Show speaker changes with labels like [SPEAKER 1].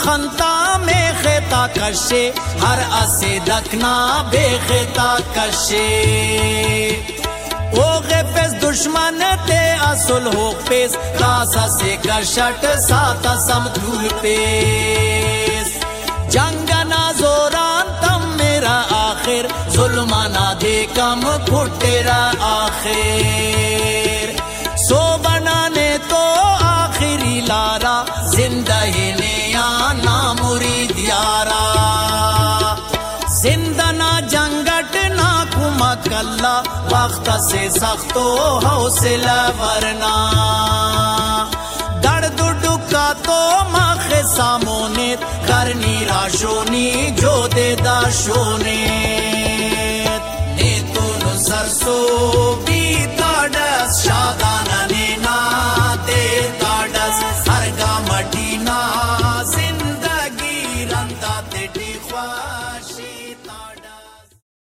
[SPEAKER 1] खंता में खेता कशे हर असे दखना बेखेता कशे ओ गेफेस दुश्मन ते असुल हो पेस रासा से कशट साता समतुल पेस जंगना जोरान तम मेरा आखिर जुल्माना दे कम खुटेरा आखिर सो बनाने तो आखिरी लारा जिंदगी ने आना मुरीद यारा जिंदना जंगट ना कुमा कल्ला वक्त से सख्तो हौसला वरना दर्द दुका तो माखे सामोने करनी राशोनी जो दे दाशोने ने तो सरसो भी ताडस शादाना ने ना दे ताडस हरगा मटीना जिंदगी रंदा ते ख्वाशी।